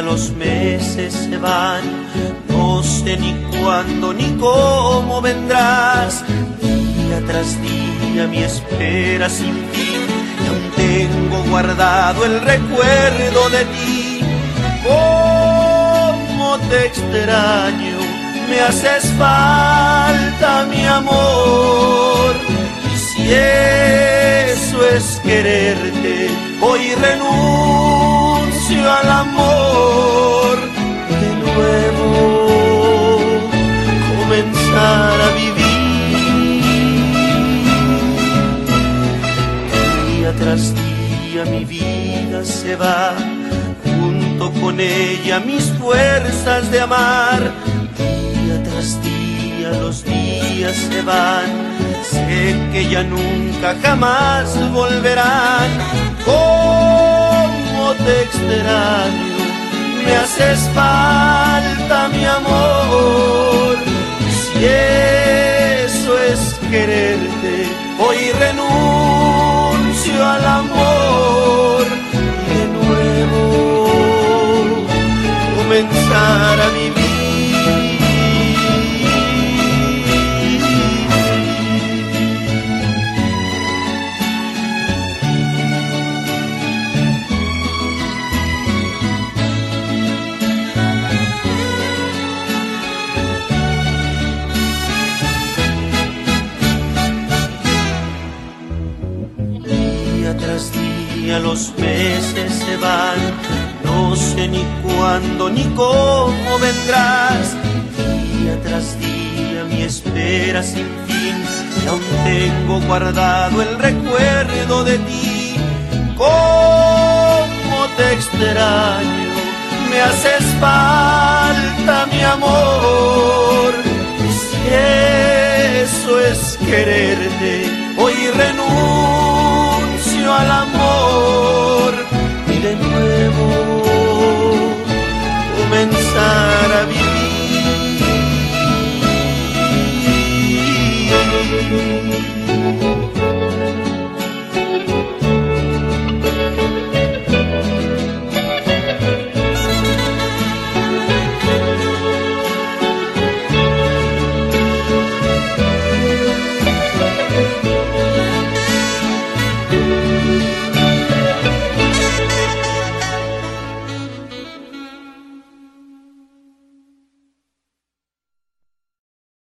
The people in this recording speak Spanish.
día los meses se van, no sé ni cuándo ni cómo vendrás. Día tras día mi espera sin fin, y aún tengo guardado el recuerdo de ti. Cómo te extraño, me haces falta mi amor. Y si eso es quererte, hoy renuncio al amor. De nuevo comenzar a vivir. Día tras día mi vida se va, junto con ella mis fuerzas de amar. Día tras día los días se van, sé que ya nunca jamás volverán. Cómo te extraño, me haces falta mi amor. Si eso es quererte, hoy renuncio al amor. De nuevo comenzar a vivir. Tras día los meses se van, no sé ni cuándo ni cómo vendrás. Día tras día mi espera sin fin, y aún tengo guardado el recuerdo de ti. Cómo te extraño, me haces falta mi amor. Y si eso es querer,